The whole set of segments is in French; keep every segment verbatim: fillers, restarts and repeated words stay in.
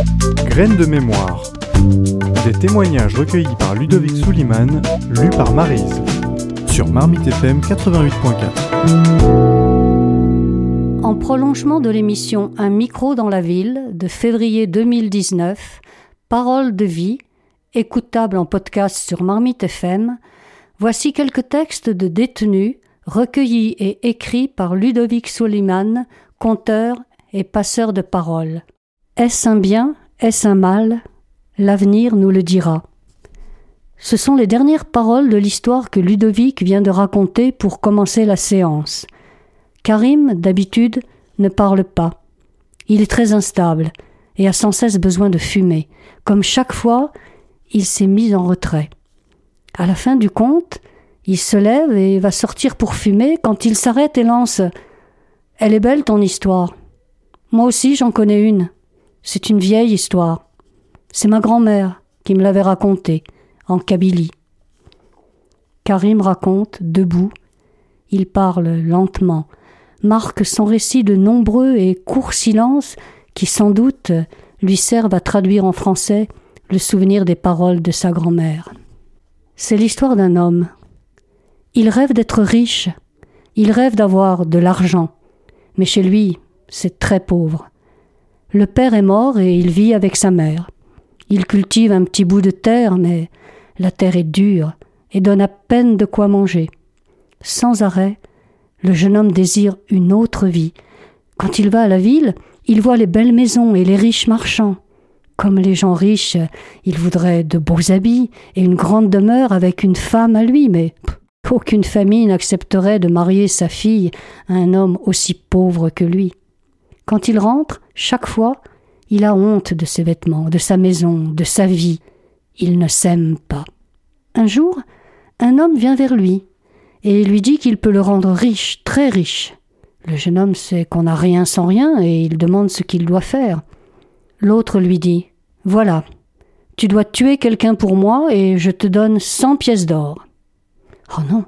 Graines de mémoire. Des témoignages recueillis par Ludovic Souliman, lus par Maryse. Sur Marmite F M quatre-vingt-huit point quatre. En prolongement de l'émission Un micro dans la ville de février deux mille dix-neuf, Paroles de vie, écoutable en podcast sur Marmite F M, voici quelques textes de détenus recueillis et écrits par Ludovic Souliman, conteur et passeur de paroles. Est-ce un bien? Est-ce un mal? L'avenir nous le dira. Ce sont les dernières paroles de l'histoire que Ludovic vient de raconter pour commencer la séance. Karim, d'habitude, ne parle pas. Il est très instable et a sans cesse besoin de fumer. Comme chaque fois, il s'est mis en retrait. À la fin du conte, il se lève et va sortir pour fumer quand il s'arrête et lance « Elle est belle ton histoire. Moi aussi j'en connais une. C'est une vieille histoire. C'est ma grand-mère qui me l'avait racontée, en Kabylie. » Karim raconte, debout. Il parle lentement, marque son récit de nombreux et courts silences qui, sans doute, lui servent à traduire en français le souvenir des paroles de sa grand-mère. C'est l'histoire d'un homme. Il rêve d'être riche. Il rêve d'avoir de l'argent. Mais chez lui, c'est très pauvre. Le père est mort et il vit avec sa mère. Il cultive un petit bout de terre, mais la terre est dure et donne à peine de quoi manger. Sans arrêt, le jeune homme désire une autre vie. Quand il va à la ville, il voit les belles maisons et les riches marchands. Comme les gens riches, il voudrait de beaux habits et une grande demeure avec une femme à lui, mais aucune famille n'accepterait de marier sa fille à un homme aussi pauvre que lui. Quand il rentre, chaque fois, il a honte de ses vêtements, de sa maison, de sa vie. Il ne s'aime pas. Un jour, un homme vient vers lui et lui dit qu'il peut le rendre riche, très riche. Le jeune homme sait qu'on n'a rien sans rien et il demande ce qu'il doit faire. L'autre lui dit « Voilà, tu dois tuer quelqu'un pour moi et je te donne cent pièces d'or. »« Oh non,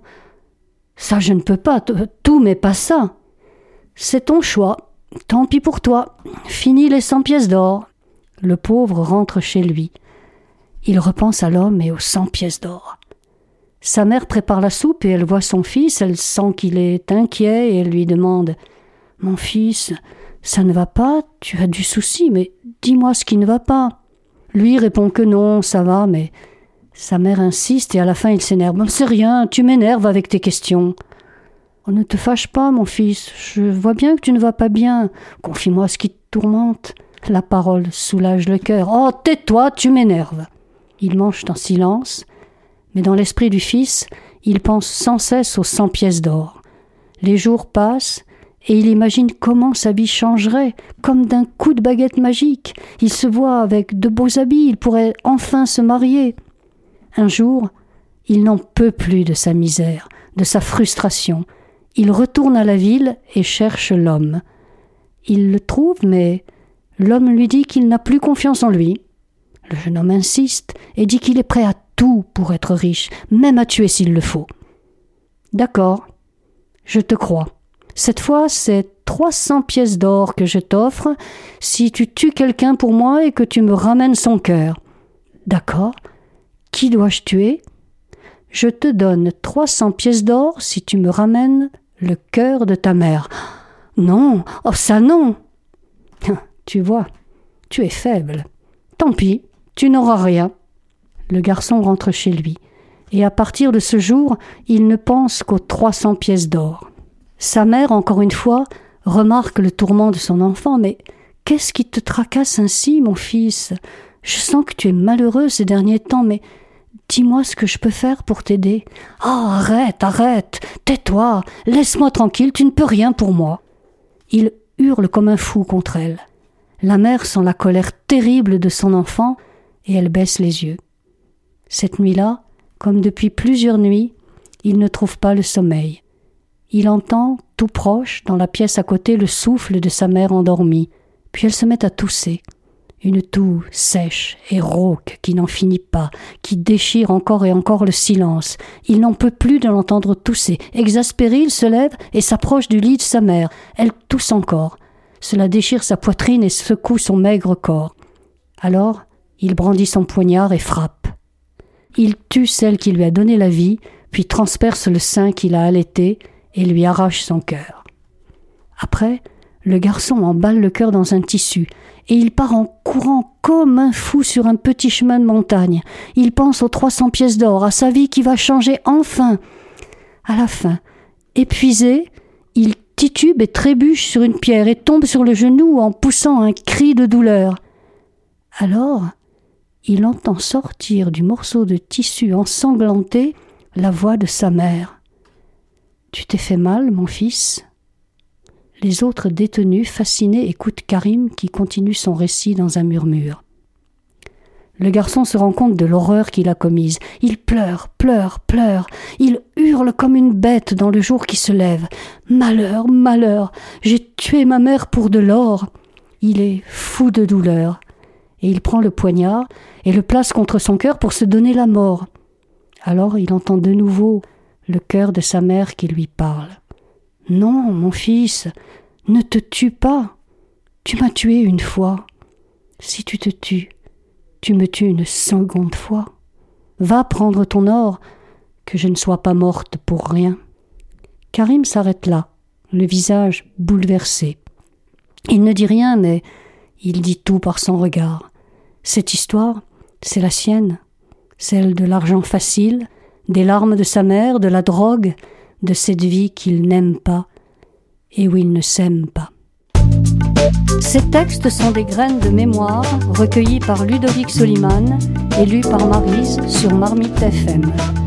ça je ne peux pas, tout mais pas ça. »« C'est ton choix. Tant pis pour toi, finis les cent pièces d'or. » Le pauvre rentre chez lui. Il repense à l'homme et aux cent pièces d'or. Sa mère prépare la soupe et elle voit son fils, elle sent qu'il est inquiet et elle lui demande « Mon fils, ça ne va pas, tu as du souci, mais dis-moi ce qui ne va pas. » Lui répond que non, ça va, mais sa mère insiste et à la fin il s'énerve. « C'est rien, tu m'énerves avec tes questions. » « Ne te fâche pas, mon fils, je vois bien que tu ne vas pas bien. Confie-moi ce qui te tourmente. » La parole soulage le cœur. « Oh, tais-toi, tu m'énerves. » Ils mangent en silence, mais dans l'esprit du fils, il pense sans cesse aux cent pièces d'or. Les jours passent et il imagine comment sa vie changerait, comme d'un coup de baguette magique. Il se voit avec de beaux habits, il pourrait enfin se marier. Un jour, il n'en peut plus de sa misère, de sa frustration. Il retourne à la ville et cherche l'homme. Il le trouve, mais l'homme lui dit qu'il n'a plus confiance en lui. Le jeune homme insiste et dit qu'il est prêt à tout pour être riche, même à tuer s'il le faut. « D'accord, je te crois. Cette fois, c'est trois cents pièces d'or que je t'offre si tu tues quelqu'un pour moi et que tu me ramènes son cœur. »« D'accord. Qui dois-je tuer ? » ?»« Je te donne trois cents pièces d'or si tu me ramènes le cœur de ta mère. »« Non, oh ça non !»« Tu vois, tu es faible. Tant pis, tu n'auras rien. » Le garçon rentre chez lui, et à partir de ce jour, il ne pense qu'aux trois cents pièces d'or. Sa mère, encore une fois, remarque le tourment de son enfant. « Mais qu'est-ce qui te tracasse ainsi, mon fils ? Je sens que tu es malheureux ces derniers temps, mais dis-moi ce que je peux faire pour t'aider. »« Ah, oh, arrête, arrête, tais-toi, laisse-moi tranquille, tu ne peux rien pour moi. » Il hurle comme un fou contre elle. La mère sent la colère terrible de son enfant et elle baisse les yeux. Cette nuit-là, comme depuis plusieurs nuits, il ne trouve pas le sommeil. Il entend, tout proche, dans la pièce à côté, le souffle de sa mère endormie. Puis elle se met à tousser. Une toux sèche et rauque qui n'en finit pas, qui déchire encore et encore le silence. Il n'en peut plus de l'entendre tousser. Exaspéré, il se lève et s'approche du lit de sa mère. Elle tousse encore. Cela déchire sa poitrine et secoue son maigre corps. Alors, il brandit son poignard et frappe. Il tue celle qui lui a donné la vie, puis transperce le sein qu'il a allaité et lui arrache son cœur. Après, le garçon emballe le cœur dans un tissu et il part en courant comme un fou sur un petit chemin de montagne. Il pense aux trois cents pièces d'or, à sa vie qui va changer enfin. À la fin, épuisé, il titube et trébuche sur une pierre et tombe sur le genou en poussant un cri de douleur. Alors, il entend sortir du morceau de tissu ensanglanté la voix de sa mère. « Tu t'es fait mal, mon fils ?» Les autres détenus, fascinés, écoutent Karim qui continue son récit dans un murmure. Le garçon se rend compte de l'horreur qu'il a commise. Il pleure, pleure, pleure. Il hurle comme une bête dans le jour qui se lève. « Malheur, malheur, j'ai tué ma mère pour de l'or !» Il est fou de douleur. Et il prend le poignard et le place contre son cœur pour se donner la mort. Alors il entend de nouveau le cœur de sa mère qui lui parle. « Non, mon fils, ne te tue pas. Tu m'as tué une fois. Si tu te tues, tu me tues une seconde fois. Va prendre ton or, que je ne sois pas morte pour rien. » Karim s'arrête là, le visage bouleversé. Il ne dit rien, mais il dit tout par son regard. Cette histoire, c'est la sienne, celle de l'argent facile, des larmes de sa mère, de la drogue, de cette vie qu'il n'aime pas et où il ne s'aime pas. Ces textes sont des graines de mémoire recueillies par Ludovic Soliman et lues par Maryse sur Marmite F M.